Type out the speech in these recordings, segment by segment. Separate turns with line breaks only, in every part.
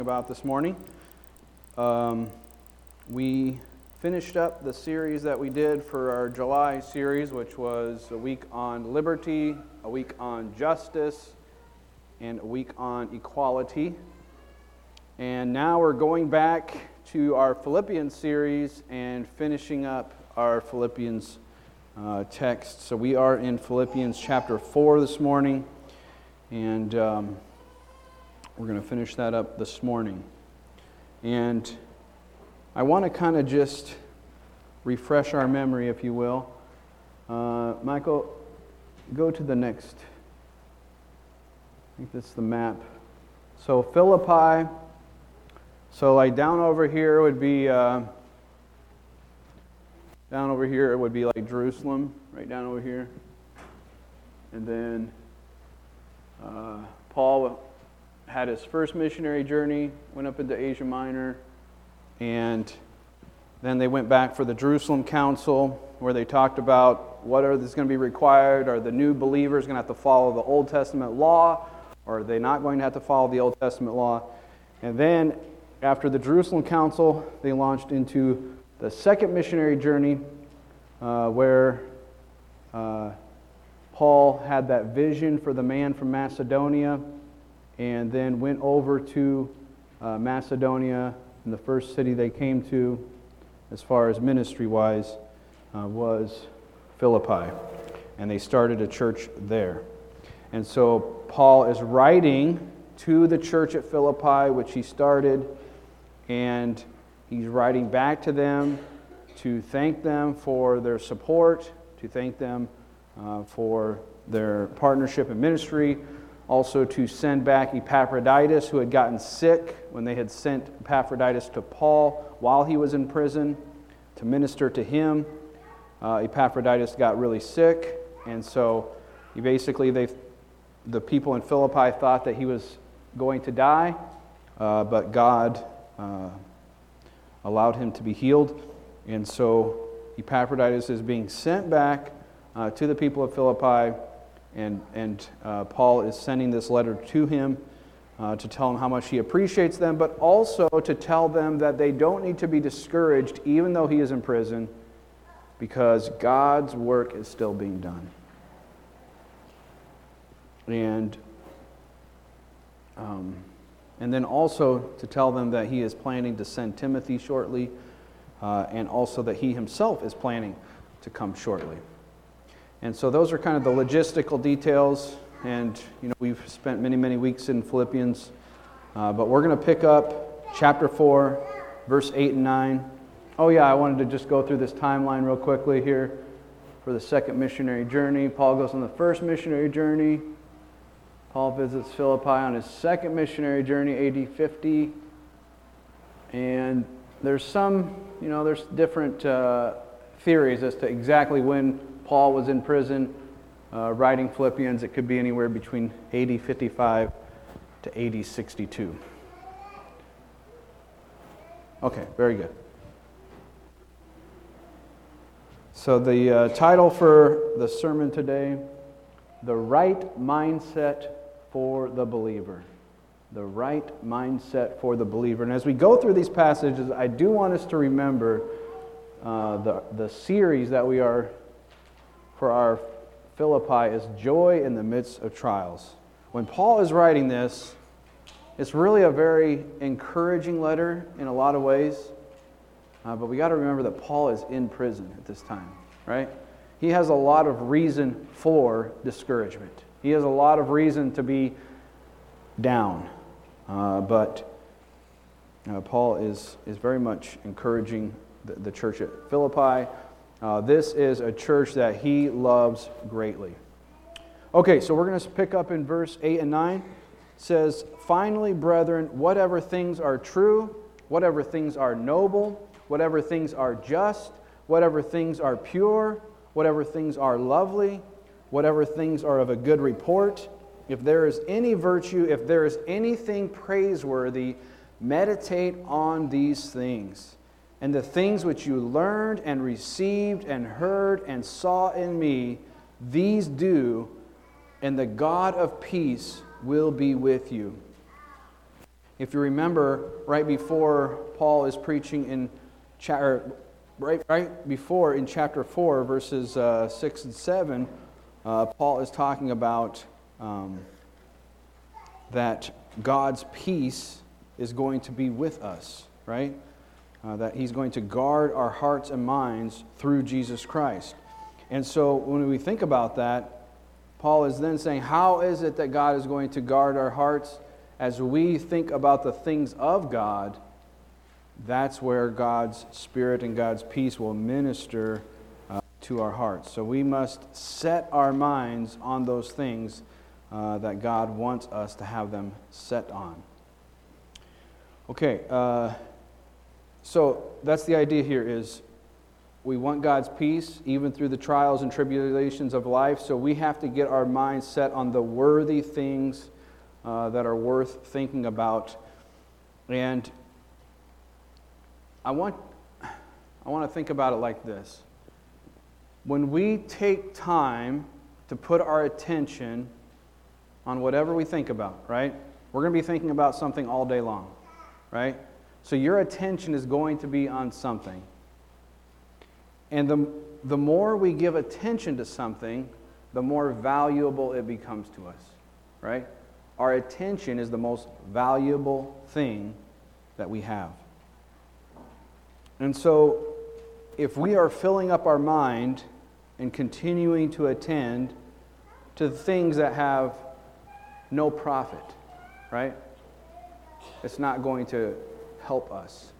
About this morning. We finished up the series that we did for our July series, which was a week on liberty, a week on justice, and a week on equality. And now we're going back to our Philippians series and finishing up our Philippians text. So we are in Philippians chapter 4 this morning, and we're going to finish that up this morning. And I want to kind of just refresh our memory, if you will. Michael, go to the next. I think that's the map. So Philippi. So like down over here would be like Jerusalem, right down over here. And then Paul had his first missionary journey, went up into Asia Minor, and then they went back for the Jerusalem Council, where they talked about what is going to be required. Are the new believers going to have to follow the Old Testament law, or are they not going to have to follow the Old Testament law? And then, after the Jerusalem Council, they launched into the second missionary journey, where Paul had that vision for the man from Macedonia, and then went over to Macedonia, and the first city they came to, as far as ministry-wise, was Philippi. And they started a church there. And so Paul is writing to the church at Philippi, which he started, and he's writing back to them to thank them for their support, to thank them for their partnership in ministry, also to send back Epaphroditus, who had gotten sick when they had sent Epaphroditus to Paul while he was in prison to minister to him. Epaphroditus got really sick, and so the people in Philippi thought that he was going to die, but God allowed him to be healed. And so Epaphroditus is being sent back to the people of Philippi, and Paul is sending this letter to him to tell him how much he appreciates them, but also to tell them that they don't need to be discouraged even though he is in prison, because God's work is still being done. And then also to tell them that he is planning to send Timothy shortly, and also that he himself is planning to come shortly. And so those are kind of the logistical details, and we've spent many, many weeks in Philippians, but we're going to pick up chapter 4, verse 8 and 9. Oh yeah, I wanted to just go through this timeline real quickly here for the second missionary journey. Paul goes on the first missionary journey. Paul visits Philippi on his second missionary journey, AD 50. And there's there's different theories as to exactly when Paul was in prison writing Philippians. It could be anywhere between AD 55 to AD 62. Okay, very good. So the title for the sermon today, The Right Mindset for the Believer. The right mindset for the believer. And as we go through these passages, I do want us to remember the series that we are for our Philippi is Joy in the Midst of Trials. When Paul is writing this, it's really a very encouraging letter in a lot of ways, but we got to remember that Paul is in prison at this time, right? He has a lot of reason for discouragement. He has a lot of reason to be down, but Paul is very much encouraging the church at Philippi. This is a church that he loves greatly. Okay, so we're going to pick up in verse 8 and 9. It says, "Finally, brethren, whatever things are true, whatever things are noble, whatever things are just, whatever things are pure, whatever things are lovely, whatever things are of a good report, if there is any virtue, if there is anything praiseworthy, meditate on these things. And the things which you learned and received and heard and saw in me, these do, and the God of peace will be with you. If you remember, right before Paul is preaching in right before in chapter 4, verses 6 and 7, Paul is talking about that God's peace is going to be with us, right? That He's going to guard our hearts and minds through Jesus Christ. And so when we think about that, Paul is then saying, how is it that God is going to guard our hearts? As we think about the things of God, that's where God's Spirit and God's peace will minister to our hearts. So we must set our minds on those things that God wants us to have them set on. Okay, so that's the idea here is we want God's peace even through the trials and tribulations of life, so we have to get our minds set on the worthy things that are worth thinking about. And I want to think about it like this. When we take time to put our attention on whatever we think about, right? We're going to be thinking about something all day long, right? So your attention is going to be on something. And the more we give attention to something, the more valuable it becomes to us, right? Our attention is the most valuable thing that we have. And so, if we are filling up our mind and continuing to attend to things that have no profit, right? It's not going to help us.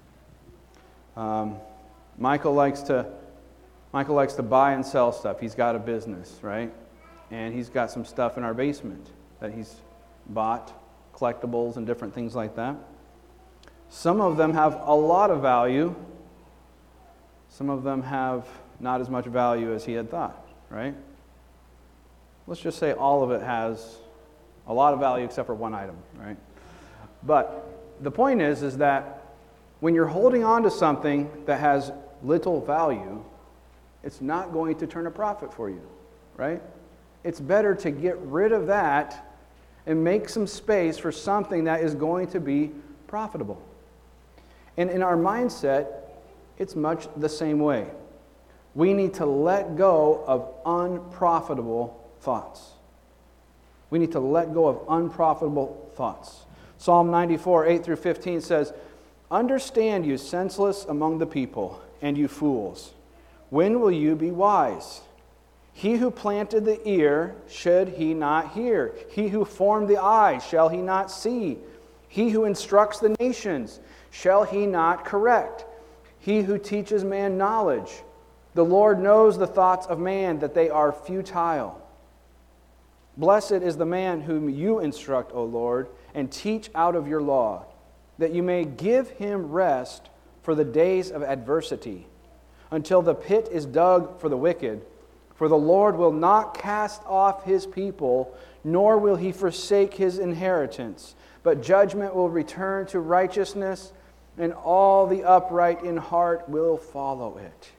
Michael likes to buy and sell stuff. He's got a business, right? And he's got some stuff in our basement that he's bought, collectibles and different things like that. Some of them have a lot of value. Some of them have not as much value as he had thought, right? Let's just say all of it has a lot of value except for one item, right? But the point is that when you're holding on to something that has little value, it's not going to turn a profit for you, right? It's better to get rid of that and make some space for something that is going to be profitable. And in our mindset, it's much the same way. We need to let go of unprofitable thoughts. We need to let go of unprofitable thoughts. Psalm 94, 8 through 15 says, "Understand, you senseless among the people, and you fools. When will you be wise? He who planted the ear, should he not hear? He who formed the eye, shall he not see? He who instructs the nations, shall he not correct? He who teaches man knowledge. The Lord knows the thoughts of man, that they are futile. Blessed is the man whom you instruct, O Lord, and teach out of your law, that you may give him rest for the days of adversity, until the pit is dug for the wicked. For the Lord will not cast off his people, nor will he forsake his inheritance. But judgment will return to righteousness, and all the upright in heart will follow it."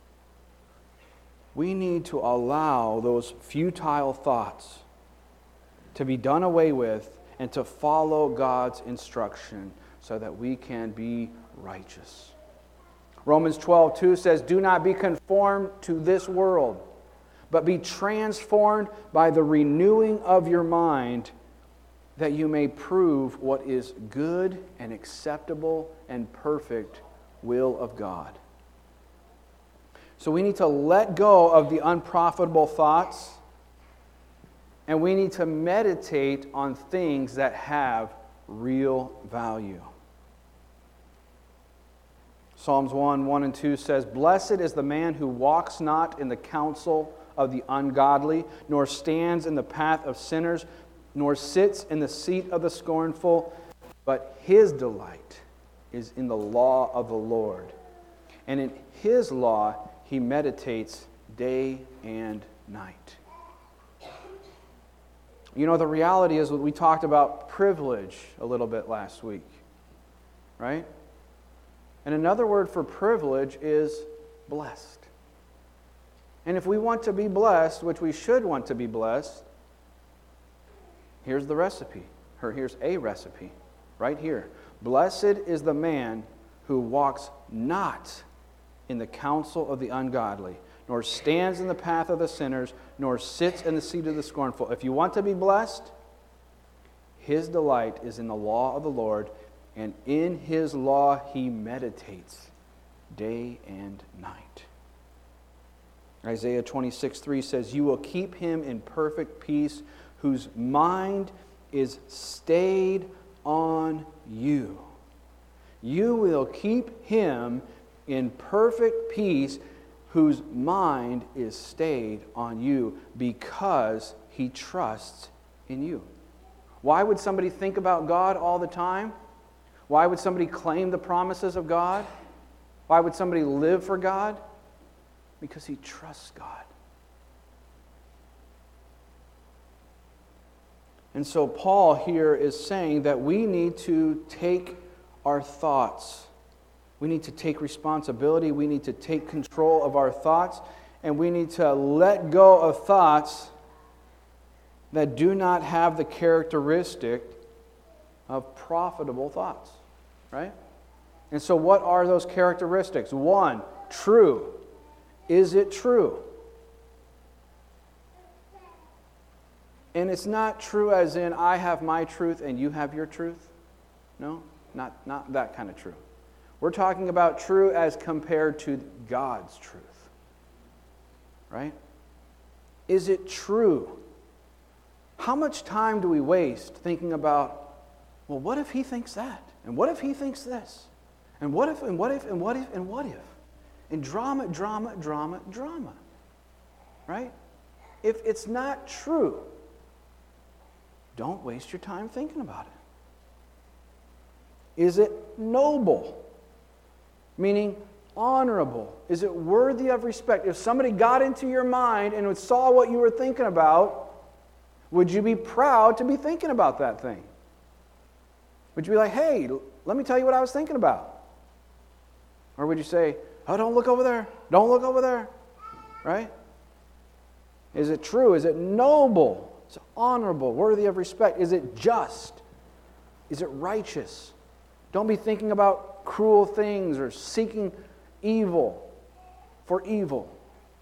We need to allow those futile thoughts to be done away with and to follow God's instruction so that we can be righteous. Romans 12:2 says, "Do not be conformed to this world, but be transformed by the renewing of your mind, that you may prove what is good and acceptable and perfect will of God." So we need to let go of the unprofitable thoughts, and we need to meditate on things that have real value. Psalms 1 and 2 says, "Blessed is the man who walks not in the counsel of the ungodly, nor stands in the path of sinners, nor sits in the seat of the scornful, but his delight is in the law of the Lord. And in his law he meditates day and night." You know, the reality is we talked about privilege a little bit last week, right? And another word for privilege is blessed. And if we want to be blessed, which we should want to be blessed, here's the recipe, or here's a recipe. right here. Blessed is the man who walks not in the counsel of the ungodly, nor stands in the path of the sinners, nor sits in the seat of the scornful. If you want to be blessed, his delight is in the law of the Lord, and in his law he meditates day and night. Isaiah 26:3 says, you will keep him in perfect peace, whose mind is stayed on you. You will keep him in perfect peace, whose mind is stayed on you, because he trusts in you. Why would somebody think about God all the time? Why would somebody claim the promises of God? Why would somebody live for God? Because he trusts God. And so Paul here is saying that we need to take our thoughts. We need to take responsibility. We need to take control of our thoughts. And we need to let go of thoughts that do not have the characteristic of profitable thoughts. Right? And so what are those characteristics? 1, true. Is it true? And it's not true as in I have my truth and you have your truth. No, not that kind of true. We're talking about true as compared to God's truth. Right? Is it true? How much time do we waste thinking about, well, what if he thinks that? And what if he thinks this? And what if, and what if, and what if, and what if? And drama. Right? If it's not true, don't waste your time thinking about it. Is it noble? Meaning honorable. Is it worthy of respect? If somebody got into your mind and saw what you were thinking about, would you be proud to be thinking about that thing? Would you be like, hey, let me tell you what I was thinking about? Or would you say, oh, don't look over there. Don't look over there. Right? Is it true? Is it noble? Is it honorable? Worthy of respect? Is it just? Is it righteous? Don't be thinking about cruel things or seeking evil for evil.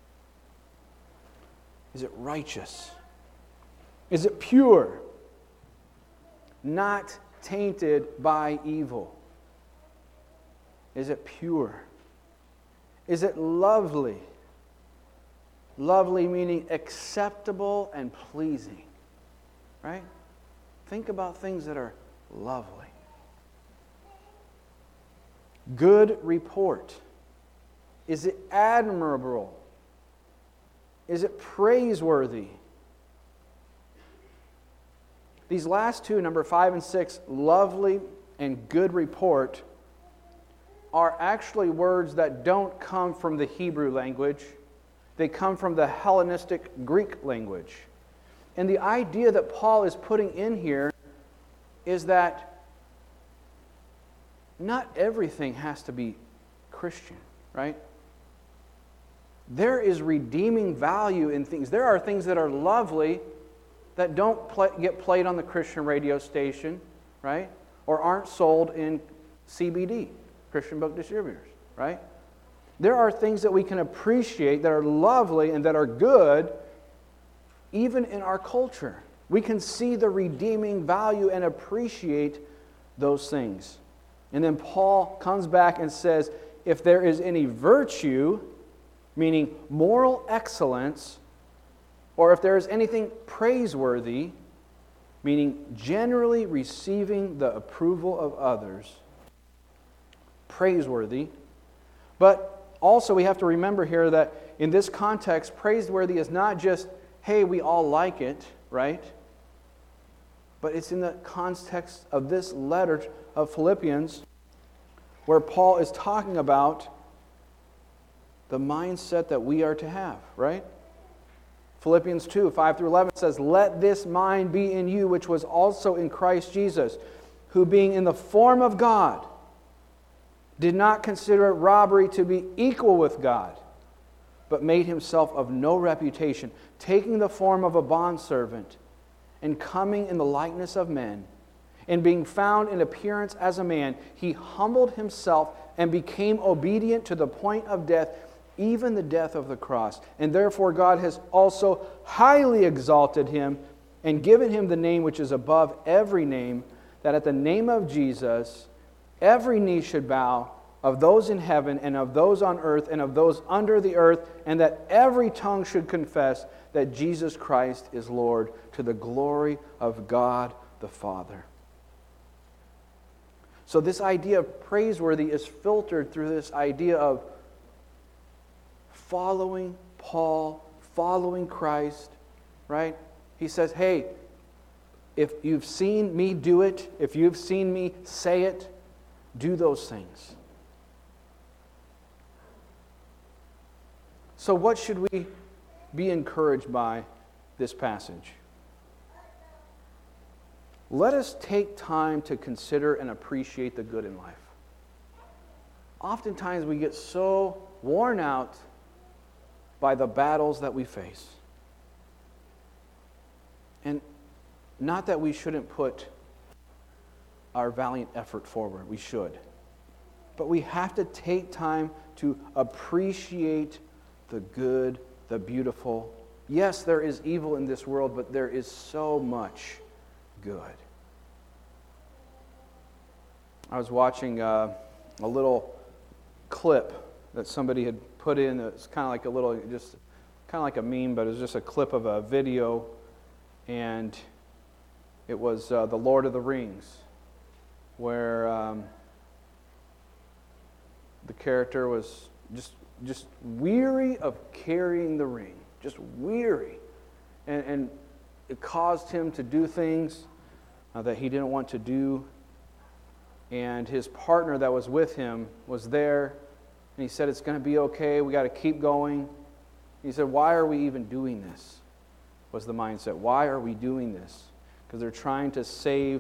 Is it righteous? Is it pure? Not tainted by evil. Is it pure? Is it lovely? Lovely meaning acceptable and pleasing. Right? Think about things that are lovely. Good report. Is it admirable? Is it praiseworthy? These last two, number 5 and 6, lovely and good report, are actually words that don't come from the Hebrew language. They come from the Hellenistic Greek language. And the idea that Paul is putting in here is that not everything has to be Christian, right? There is redeeming value in things. There are things that are lovely that don't get played on the Christian radio station, right? Or aren't sold in CBD, Christian Book Distributors, right? There are things that we can appreciate that are lovely and that are good even in our culture. We can see the redeeming value and appreciate those things. And then Paul comes back and says, if there is any virtue, meaning moral excellence, or if there is anything praiseworthy, meaning generally receiving the approval of others, praiseworthy. But also we have to remember here that in this context, praiseworthy is not just, hey, we all like it, right? But it's in the context of this letter of Philippians where Paul is talking about the mindset that we are to have, right? Philippians 2, 5 through 11 says, let this mind be in you, which was also in Christ Jesus, who being in the form of God, did not consider it robbery to be equal with God, but made himself of no reputation, taking the form of a bondservant, and coming in the likeness of men. And being found in appearance as a man, he humbled himself and became obedient to the point of death, even the death of the cross. And therefore God has also highly exalted him and given him the name which is above every name, that at the name of Jesus every knee should bow, of those in heaven and of those on earth and of those under the earth, and that every tongue should confess that Jesus Christ is Lord, to the glory of God the Father. So this idea of praiseworthy is filtered through this idea of following Paul, following Christ, right? He says, hey, if you've seen me do it, if you've seen me say it, do those things. So what should we be encouraged by this passage? Let us take time to consider and appreciate the good in life. Oftentimes we get so worn out by the battles that we face. And not that we shouldn't put our valiant effort forward, we should. But we have to take time to appreciate the good, the beautiful. Yes, there is evil in this world, but there is so much good. I was watching a little clip that somebody had put in. It's kind of like a little, just kind of like a meme, but it was just a clip of a video, and it was The Lord of the Rings, where the character was just weary of carrying the ring, just weary, and it caused him to do things that he didn't want to do. And his partner that was with him was there, and he said, it's going to be okay, we got to keep going. He said, why are we even doing this? Was the mindset. Why are we doing this? Because they're trying to save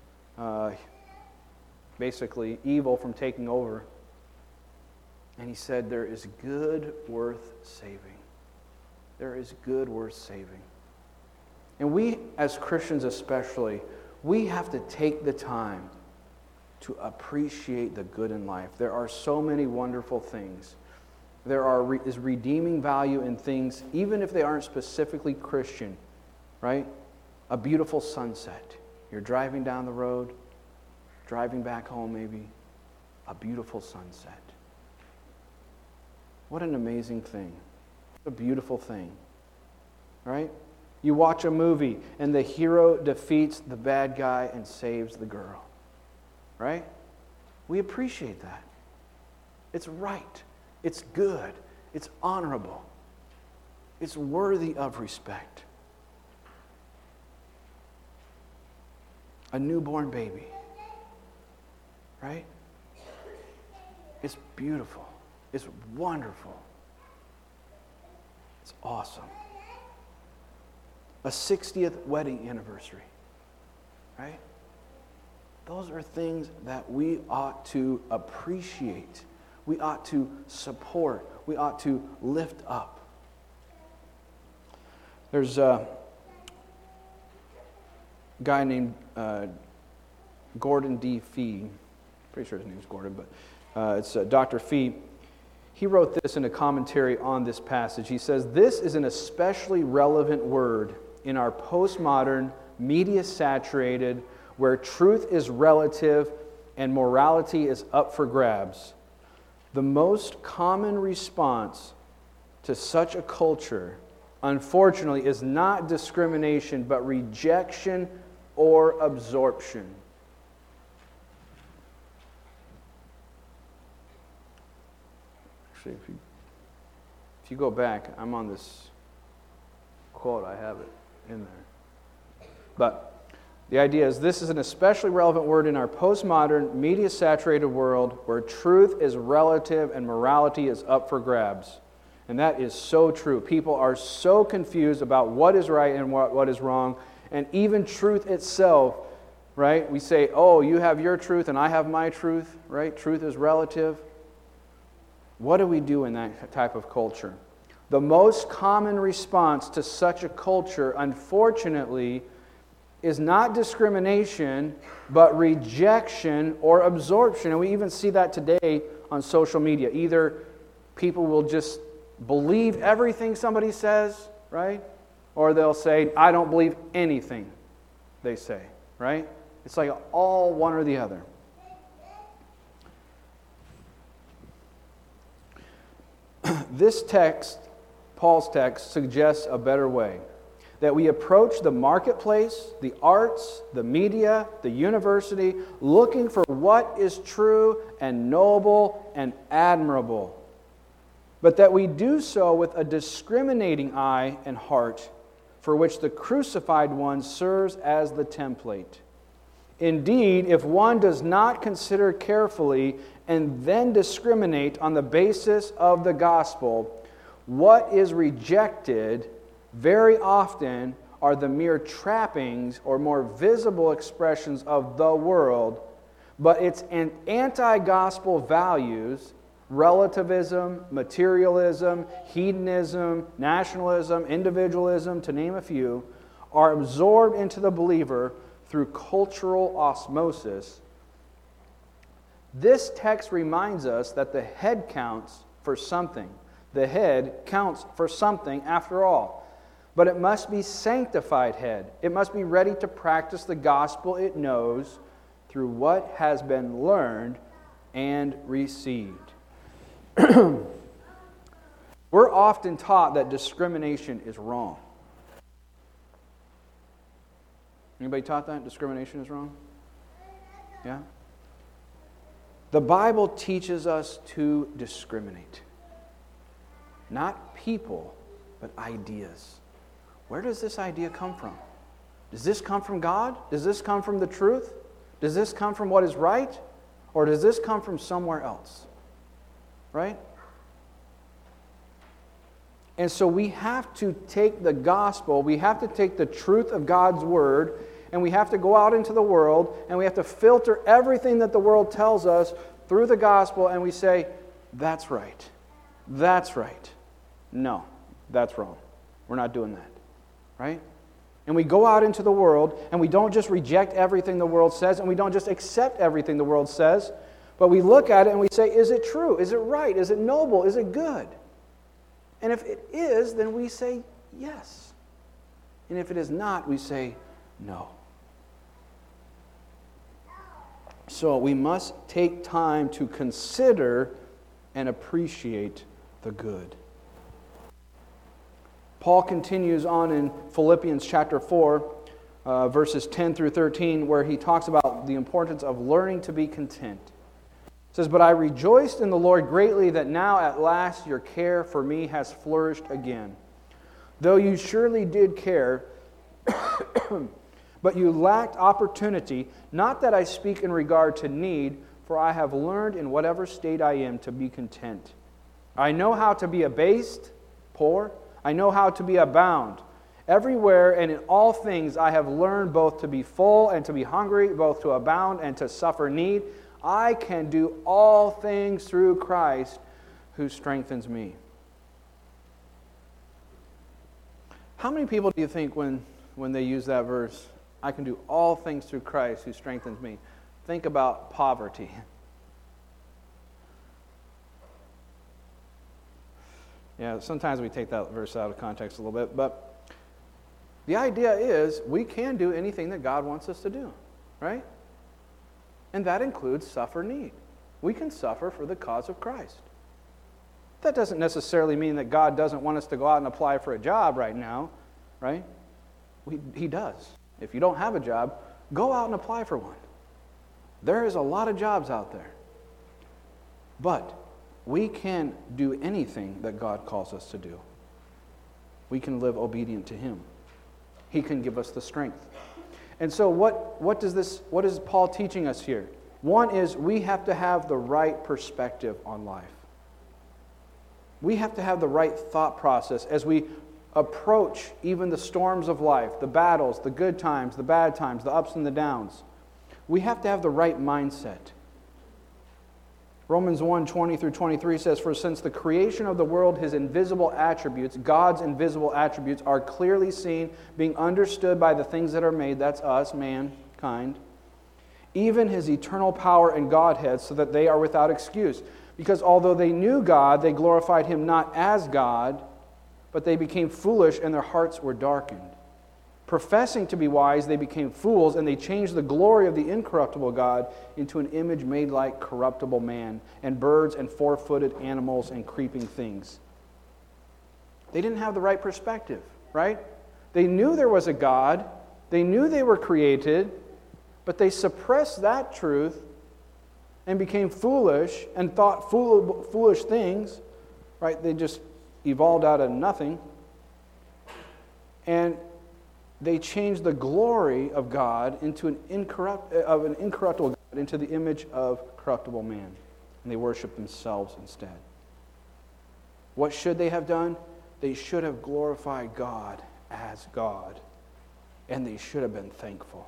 basically evil from taking over. And he said, there is good worth saving. There is good worth saving. And we, as Christians especially, we have to take the time to appreciate the good in life. There are so many wonderful things. There is redeeming value in things, even if they aren't specifically Christian, right? A beautiful sunset. You're driving down the road, driving back home maybe, a beautiful sunset. What an amazing thing. What a beautiful thing, right? You watch a movie and the hero defeats the bad guy and saves the girl, right? We appreciate that. It's right. It's good. It's honorable. It's worthy of respect. A newborn baby, right? It's beautiful. It's wonderful. It's awesome. A 60th wedding anniversary, right? Those are things that we ought to appreciate. We ought to support. We ought to lift up. There's a guy named Gordon D. Fee. Pretty sure his name's Gordon, but it's Dr. Fee. He wrote this in a commentary on this passage. He says, this is an especially relevant word in our postmodern, media-saturated, where truth is relative and morality is up for grabs. The most common response to such a culture, unfortunately, is not discrimination, but rejection or absorption. Actually, if you go back, I'm on this quote, I have it in there. But the idea is this is an especially relevant word in our postmodern, media-saturated world where truth is relative and morality is up for grabs. And that is so true. People are so confused about what is right and what is wrong. And even truth itself, right? We say, oh, you have your truth and I have my truth, right? Truth is relative. What do we do in that type of culture? The most common response to such a culture, unfortunately, is not discrimination, but rejection or absorption. And we even see that today on social media. Either people will just believe everything somebody says, right? Or they'll say, I don't believe anything they say, right? It's like all one or the other. This text, Paul's text, suggests a better way. That we approach the marketplace, the arts, the media, the university, looking for what is true and noble and admirable. But that we do so with a discriminating eye and heart, for which the crucified one serves as the template. Indeed, if one does not consider carefully and then discriminate on the basis of the gospel, what is rejected very often are the mere trappings or more visible expressions of the world, but its anti-gospel values, relativism, materialism, hedonism, nationalism, individualism, to name a few, are absorbed into the believer through cultural osmosis. This text reminds us that the head counts for something. The head counts for something after all. But it must be sanctified head. It must be ready to practice the gospel it knows through what has been learned and received. We're often taught that discrimination is wrong. Anybody taught that discrimination is wrong? Yeah? The Bible teaches us to discriminate. Not people, but ideas. Where does this idea come from? Does this come from God? Does this come from the truth? Does this come from what is right? Or does this come from somewhere else? Right? And so we have to take the gospel, we have to take the truth of God's word, and we have to go out into the world, and we have to filter everything that the world tells us through the gospel, and we say, that's right. That's right. No, that's wrong. We're not doing that. Right? And we go out into the world, and we don't just reject everything the world says, and we don't just accept everything the world says, but we look at it and we say, is it true? Is it right? Is it noble? Is it good? And if it is, then we say yes. And if it is not, we say no. So we must take time to consider and appreciate the good. Paul continues on in Philippians chapter 4, verses 10 through 13, where he talks about the importance of learning to be content. It says, "But I rejoiced in the Lord greatly that now at last your care for me has flourished again. Though you surely did care, but you lacked opportunity, not that I speak in regard to need, for I have learned in whatever state I am to be content. I know how to be abased, poor. I know how to be abound. Everywhere and in all things I have learned both to be full and to be hungry, both to abound and to suffer need. I can do all things through Christ who strengthens me." How many people do you think when they use that verse, I can do all things through Christ who strengthens me, think about poverty? Yeah, sometimes we take that verse out of context a little bit, but the idea is we can do anything that God wants us to do, right? And that includes suffer need. We can suffer for the cause of Christ. That doesn't necessarily mean that God doesn't want us to go out and apply for a job right now, right? He does. If you don't have a job, go out and apply for one. There is a lot of jobs out there. But we can do anything that God calls us to do. We can live obedient to Him. He can give us the strength. And so what is Paul teaching us here? One is we have to have the right perspective on life. We have to have the right thought process as we approach even the storms of life, the battles, the good times, the bad times, the ups and the downs. We have to have the right mindset. Romans 1:20 through 23 says, "For since the creation of the world, His invisible attributes, God's invisible attributes, are clearly seen, being understood by the things that are made," that's us, mankind, "even His eternal power and Godhead, so that they are without excuse. Because although they knew God, they glorified Him not as God, but they became foolish and their hearts were darkened. Professing to be wise, they became fools, and they changed the glory of the incorruptible God into an image made like corruptible man, and birds and four-footed animals and creeping things." They didn't have the right perspective, right? They knew there was a God. They knew they were created, but they suppressed that truth and became foolish and thought foolish things, right? They just evolved out of nothing. And they changed the glory of God into an incorruptible God, into the image of corruptible man. And they worshiped themselves instead. What should they have done? They should have glorified God as God. And they should have been thankful.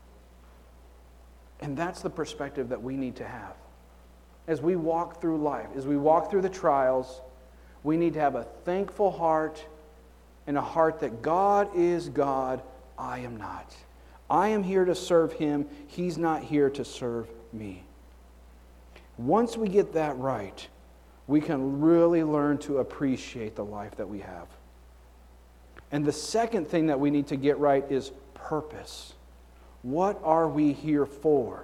And that's the perspective that we need to have. As we walk through life, as we walk through the trials, we need to have a thankful heart and a heart that God is God, I am not. I am here to serve Him. He's not here to serve me. Once we get that right, we can really learn to appreciate the life that we have. And the second thing that we need to get right is purpose. What are we here for?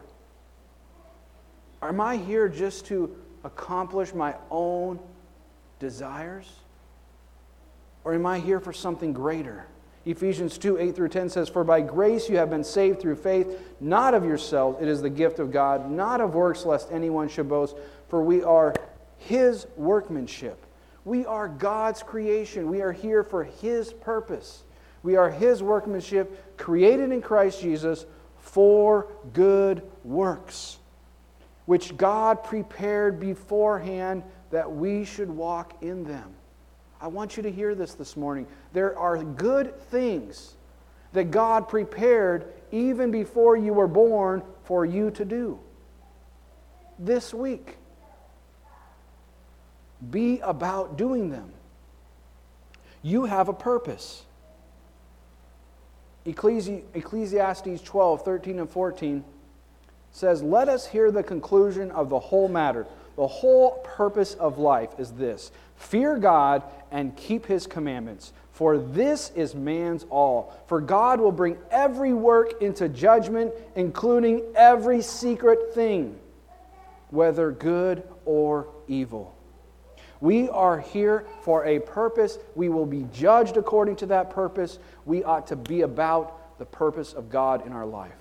Am I here just to accomplish my own desires? Or am I here for something greater? Ephesians 2:8 through 10 says, "For by grace you have been saved through faith, not of yourselves, it is the gift of God, not of works, lest anyone should boast, for we are His workmanship." We are God's creation. We are here for His purpose. We are His workmanship, created in Christ Jesus for good works, which God prepared beforehand that we should walk in them. I want you to hear this morning. There are good things that God prepared even before you were born for you to do. This week, be about doing them. You have a purpose. Ecclesiastes 12:13 and 14 says, "Let us hear the conclusion of the whole matter. The whole purpose of life is this: fear God and keep His commandments, for this is man's all. For God will bring every work into judgment, including every secret thing, whether good or evil." We are here for a purpose. We will be judged according to that purpose. We ought to be about the purpose of God in our life.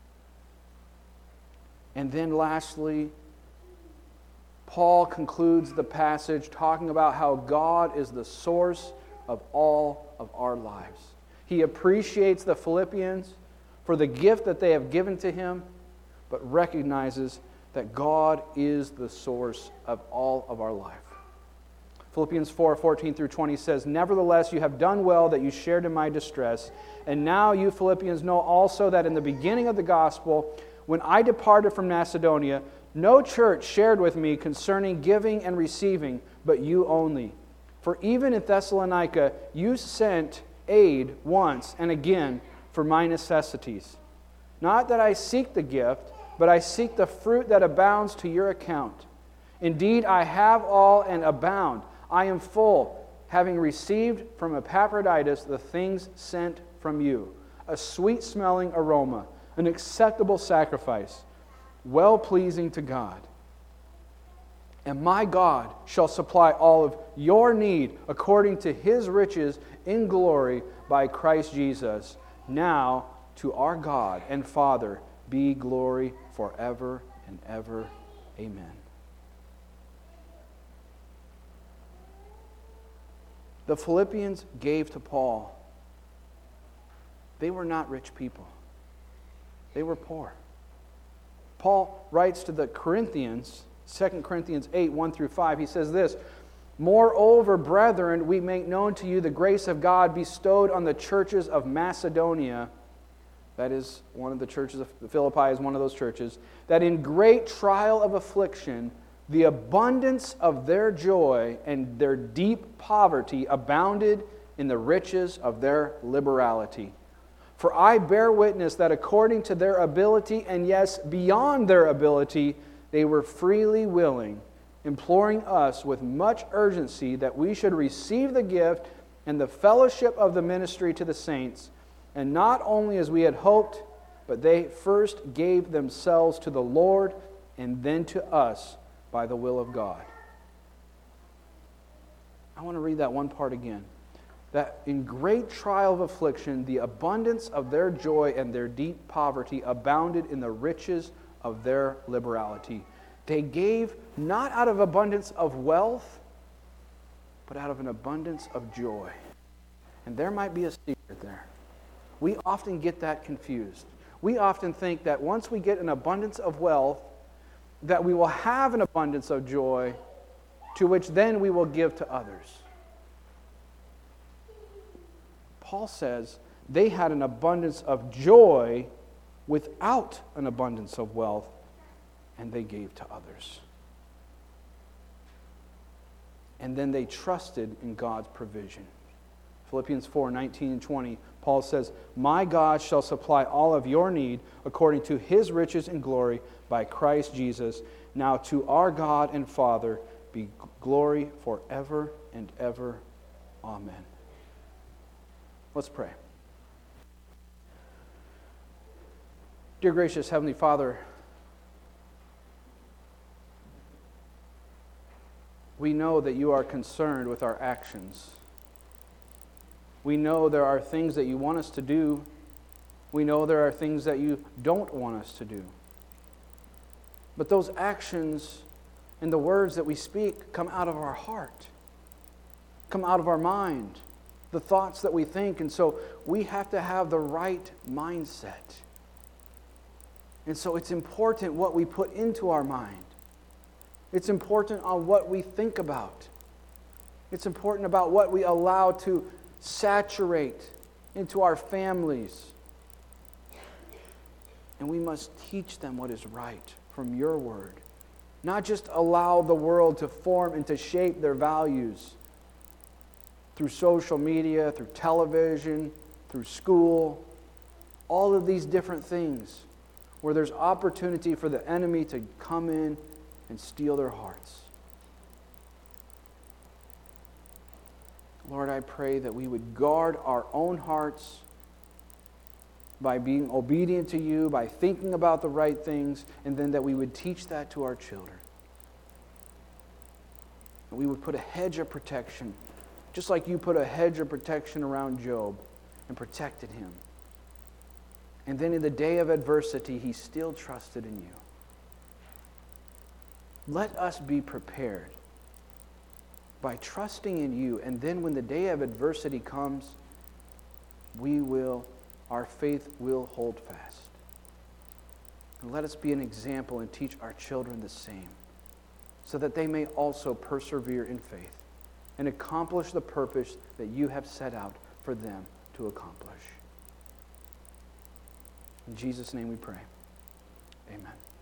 And then lastly, Paul concludes the passage talking about how God is the source of all of our lives. He appreciates the Philippians for the gift that they have given to him, but recognizes that God is the source of all of our life. Philippians 4:14 through 20 says, "Nevertheless, you have done well that you shared in my distress. And now you Philippians know also that in the beginning of the gospel, when I departed from Macedonia, no church shared with me concerning giving and receiving, but you only. For even in Thessalonica, you sent aid once and again for my necessities. Not that I seek the gift, but I seek the fruit that abounds to your account. Indeed, I have all and abound. I am full, having received from Epaphroditus the things sent from you, a sweet-smelling aroma, an acceptable sacrifice, well-pleasing to God. And my God shall supply all of your need according to His riches in glory by Christ Jesus. Now to our God and Father be glory forever and ever. Amen." The Philippians gave to Paul. They were not rich people. They were poor. Paul writes to the Corinthians, 2 Corinthians 8, 1 through 5, he says this, "Moreover, brethren, we make known to you the grace of God bestowed on the churches of Macedonia," that is one of the churches of Philippi is one of those churches, "that in great trial of affliction The abundance of their joy and their deep poverty abounded in the riches of their liberality. For I bear witness that according to their ability, and yes, beyond their ability, they were freely willing, imploring us with much urgency that we should receive the gift and the fellowship of the ministry to the saints, and not only as we had hoped, but they first gave themselves to the Lord and then to us by the will of God. I want to read that one part again. That in great trial of affliction, the abundance of their joy and their deep poverty abounded in the riches of their liberality. They gave not out of abundance of wealth, but out of an abundance of joy. And there might be a secret there. We often get that confused. We often think that once we get an abundance of wealth, that we will have an abundance of joy, to which then we will give to others. Paul says they had an abundance of joy without an abundance of wealth, and they gave to others. And then they trusted in God's provision. Philippians 4:19 and 20, Paul says, "My God shall supply all of your need according to His riches and glory by Christ Jesus. Now to our God and Father be glory forever and ever. Amen." Let's pray. Dear gracious Heavenly Father, we know that you are concerned with our actions. We know there are things that you want us to do. We know there are things that you don't want us to do. But those actions and the words that we speak come out of our heart, come out of our mind, the thoughts that we think. And so we have to have the right mindset. And so it's important what we put into our mind. It's important on what we think about. It's important about what we allow to saturate into our families. And we must teach them what is right from your word. Not just allow the world to form and to shape their values through social media, through television, through school, all of these different things where there's opportunity for the enemy to come in and steal their hearts. Lord, I pray that we would guard our own hearts by being obedient to you, by thinking about the right things, and then that we would teach that to our children. And we would put a hedge of protection, just like you put a hedge of protection around Job and protected him. And then in the day of adversity, he still trusted in you. Let us be prepared by trusting in you, and then when the day of adversity comes, our faith will hold fast. And let us be an example and teach our children the same, so that they may also persevere in faith and accomplish the purpose that you have set out for them to accomplish. In Jesus' name we pray. Amen.